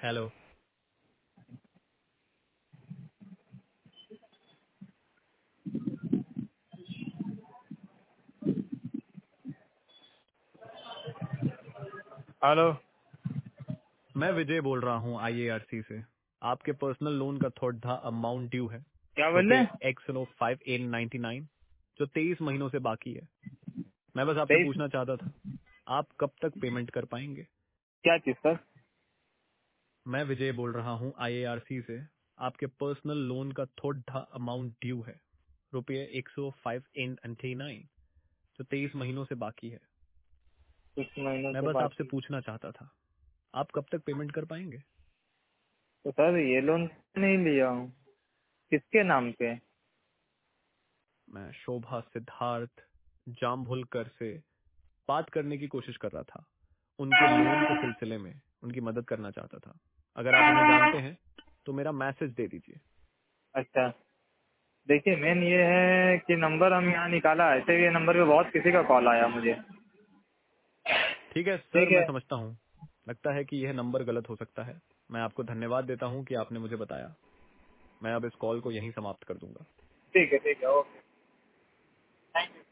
Hello. Hello. मैं विजय बोल रहा हूँ IARC से। आपके पर्सनल लोन का थोड़ा था अमाउंट ड्यू है, क्या बोल रुपए रहे? XNO5899, जो 23 महीनों से बाकी है। मैं बस आपसे 23? पूछना चाहता था, आप कब तक पेमेंट कर पाएंगे? क्या चीज सर? मैं विजय बोल रहा हूँ IARC से। आपके पर्सनल लोन का थोड़ा अमाउंट ड्यू है, रुपये 105.99, जो 23 महीनों से बाकी है। कुछ महीनों मैं से बस आपसे बाकी। पूछना चाहता था, आप कब तक पेमेंट कर पाएंगे? तो सर ये लोन नहीं लिया हूँ। किसके नाम पे? मैं शोभा सिद्धार्थ जामभुलकर से बात करने की कोशिश कर रहा था। उनके लोन के सिलसिले में उनकी मदद करना चाहता था। अगर आप उन्हें जानते हैं तो मेरा मैसेज दे दीजिए। अच्छा, देखिए मेन ये है कि नंबर हम यहाँ निकाला, ऐसे ये नंबर पे बहुत किसी का कॉल आया मुझे। ठीक है सर, ठीक मैं है। समझता हूँ। लगता है कि यह नंबर गलत हो सकता है। मैं आपको धन्यवाद देता हूँ कि आपने मुझे बताया। मैं अब इस कॉल को यहीं समाप्त कर दूंगा। ठीक है, ठीक है, ओके। Thank you.